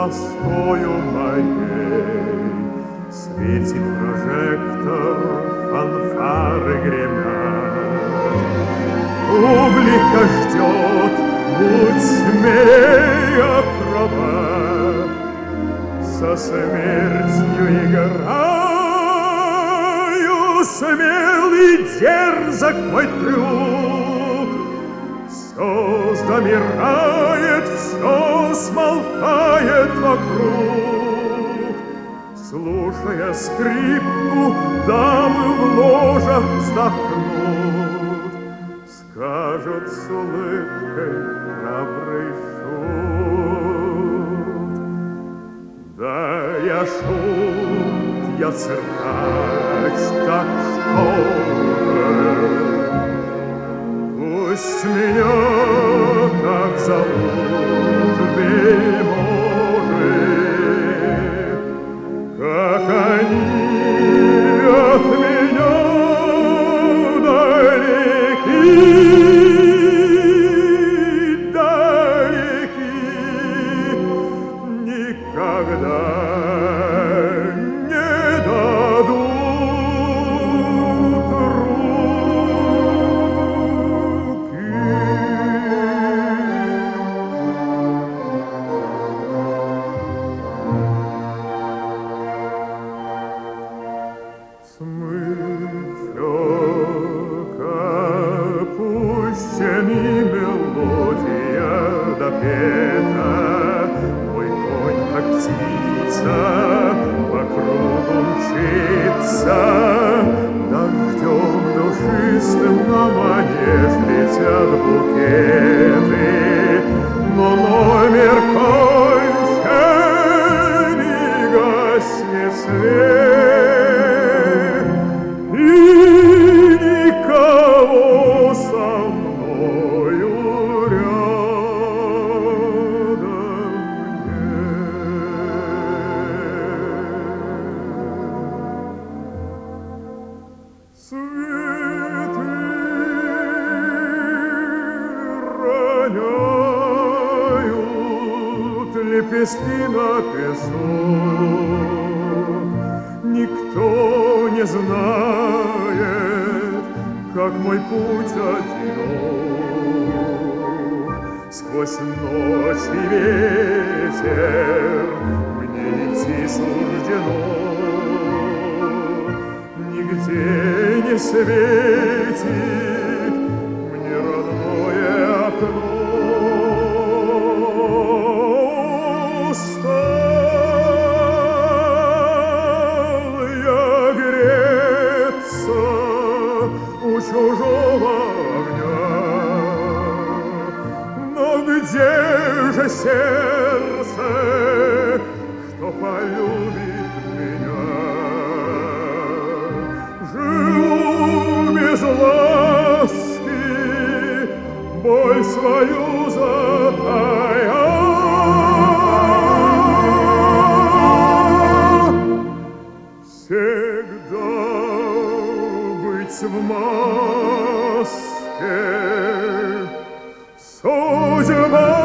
тоскою моей. Светит прожектор, фанфары гремят. Публика ждет, будь смелее акробат. Со смертью играю, смелый дерзок мой трюк. Все замирает, все смолкает вокруг. Слушая скрипку, дамы в ложах вздохнут. Скажут с улыбкой храбрый шут. Да я шут, я циркач, так что пусть меня так зовут вельможи, как они от меня далеки, далеки, никогда не дадут руки. Смычок опущен, и мелодия допета. Мой конь, как птица, по кругу мчится. Дождем душистым на манеж летят букеты, но номер кончен, и гаснет свет, и никого со мною рядом нет. Цветы роняют лепестки на песок. Никто не знает, как мой путь одинок. Сквозь ночь и ветер мне идти суждено. Нигде не светит мне родное окно. Устал я греться у чужого огня, но где же сердце, что полюбит меня? Живу без ласки, боль свою затая. Всегда быть в маске, судьба